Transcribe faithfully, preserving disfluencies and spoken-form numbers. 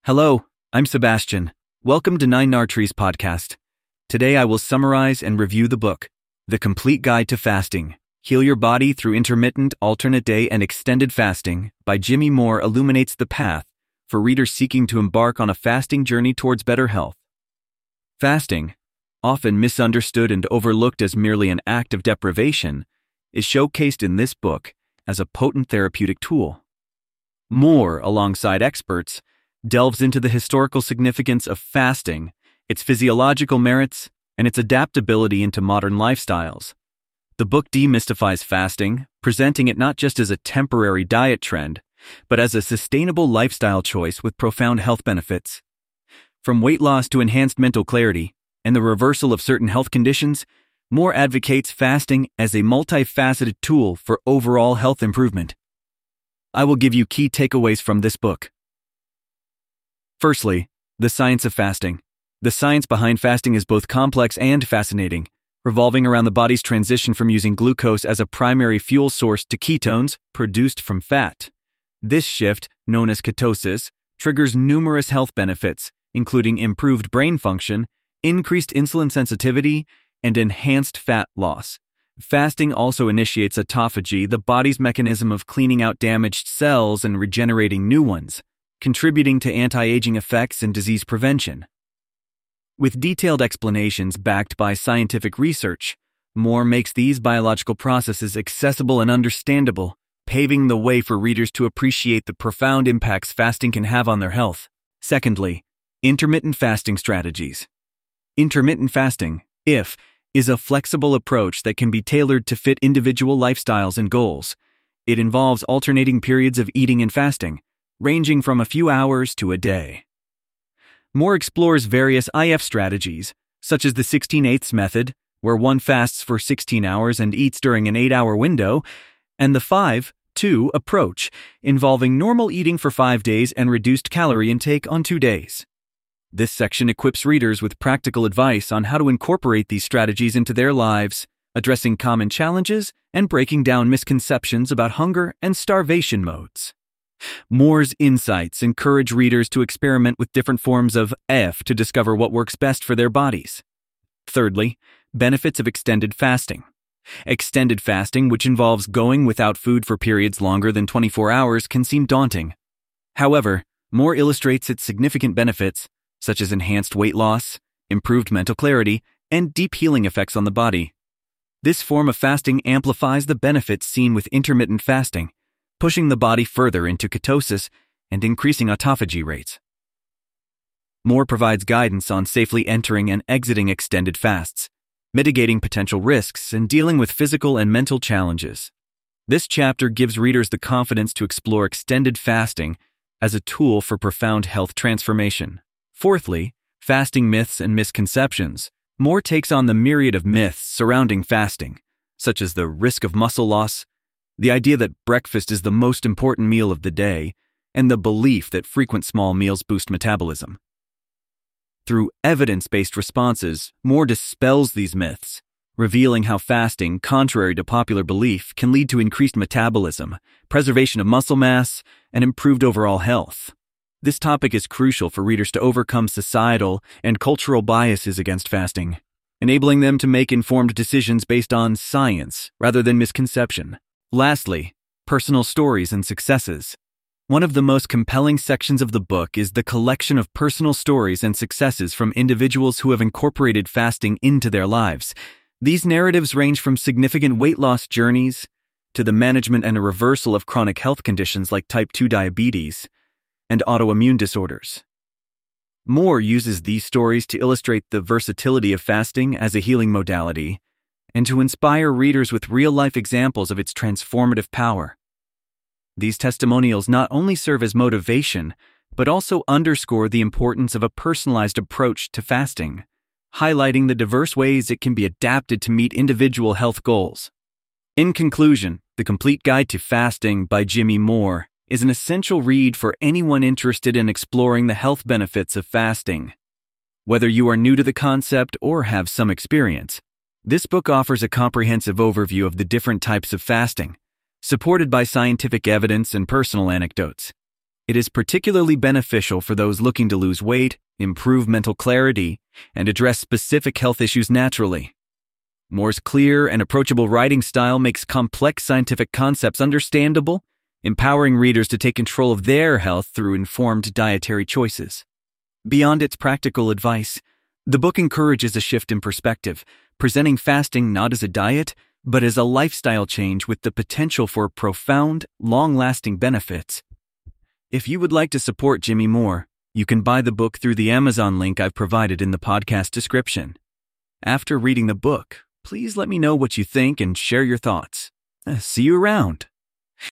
Hello, I'm Sebastian. Welcome to Nine Nartrees podcast. Today I will summarize and review the book, The Complete Guide to Fasting, Heal Your Body Through Intermittent, Alternate Day, and Extended Fasting by Jimmy Moore illuminates the path for readers seeking to embark on a fasting journey towards better health. Fasting, often misunderstood and overlooked as merely an act of deprivation, is showcased in this book as a potent therapeutic tool. Moore, alongside experts, delves into the historical significance of fasting, its physiological merits, and its adaptability into modern lifestyles. The book demystifies fasting, presenting it not just as a temporary diet trend, but as a sustainable lifestyle choice with profound health benefits. From weight loss to enhanced mental clarity and the reversal of certain health conditions, Moore advocates fasting as a multifaceted tool for overall health improvement. I will give you key takeaways from this book. Firstly, the science of fasting. The science behind fasting is both complex and fascinating, revolving around the body's transition from using glucose as a primary fuel source to ketones produced from fat. This shift, known as ketosis, triggers numerous health benefits, including improved brain function, increased insulin sensitivity, and enhanced fat loss. Fasting also initiates autophagy, the body's mechanism of cleaning out damaged cells and regenerating new ones, contributing to anti-aging effects and disease prevention. With detailed explanations backed by scientific research, Moore makes these biological processes accessible and understandable, paving the way for readers to appreciate the profound impacts fasting can have on their health. Secondly, intermittent fasting strategies. Intermittent fasting, I F, is a flexible approach that can be tailored to fit individual lifestyles and goals. It involves alternating periods of eating and fasting, ranging from a few hours to a day. Moore explores various I F strategies, such as the sixteen eighths method, where one fasts for sixteen hours and eats during an eight-hour window, and the five two approach, involving normal eating for five days and reduced calorie intake on two days. This section equips readers with practical advice on how to incorporate these strategies into their lives, addressing common challenges and breaking down misconceptions about hunger and starvation modes. Moore's insights encourage readers to experiment with different forms of I F to discover what works best for their bodies. Thirdly, benefits of extended fasting. Extended fasting, which involves going without food for periods longer than twenty-four hours, can seem daunting. However, Moore illustrates its significant benefits, such as enhanced weight loss, improved mental clarity, and deep healing effects on the body. This form of fasting amplifies the benefits seen with intermittent fasting, pushing the body further into ketosis and increasing autophagy rates. Moore provides guidance on safely entering and exiting extended fasts, mitigating potential risks, and dealing with physical and mental challenges. This chapter gives readers the confidence to explore extended fasting as a tool for profound health transformation. Fourthly, fasting myths and misconceptions. Moore takes on the myriad of myths surrounding fasting, such as the risk of muscle loss, the idea that breakfast is the most important meal of the day, and the belief that frequent small meals boost metabolism. Through evidence-based responses, Moore dispels these myths, revealing how fasting, contrary to popular belief, can lead to increased metabolism, preservation of muscle mass, and improved overall health. This topic is crucial for readers to overcome societal and cultural biases against fasting, enabling them to make informed decisions based on science rather than misconception. Lastly, personal stories and successes. One of the most compelling sections of the book is the collection of personal stories and successes from individuals who have incorporated fasting into their lives. These narratives range from significant weight loss journeys to the management and reversal of chronic health conditions like type two diabetes and autoimmune disorders. Moore uses these stories to illustrate the versatility of fasting as a healing modality and to inspire readers with real-life examples of its transformative power. These testimonials not only serve as motivation, but also underscore the importance of a personalized approach to fasting, highlighting the diverse ways it can be adapted to meet individual health goals. In conclusion, The Complete Guide to Fasting by Jimmy Moore is an essential read for anyone interested in exploring the health benefits of fasting. Whether you are new to the concept or have some experience, this book offers a comprehensive overview of the different types of fasting, supported by scientific evidence and personal anecdotes. It is particularly beneficial for those looking to lose weight, improve mental clarity, and address specific health issues naturally. Moore's clear and approachable writing style makes complex scientific concepts understandable, empowering readers to take control of their health through informed dietary choices. Beyond its practical advice, the book encourages a shift in perspective, presenting fasting not as a diet, but as a lifestyle change with the potential for profound, long-lasting benefits. If you would like to support Jimmy Moore, you can buy the book through the Amazon link I've provided in the podcast description. After reading the book, please let me know what you think and share your thoughts. See you around.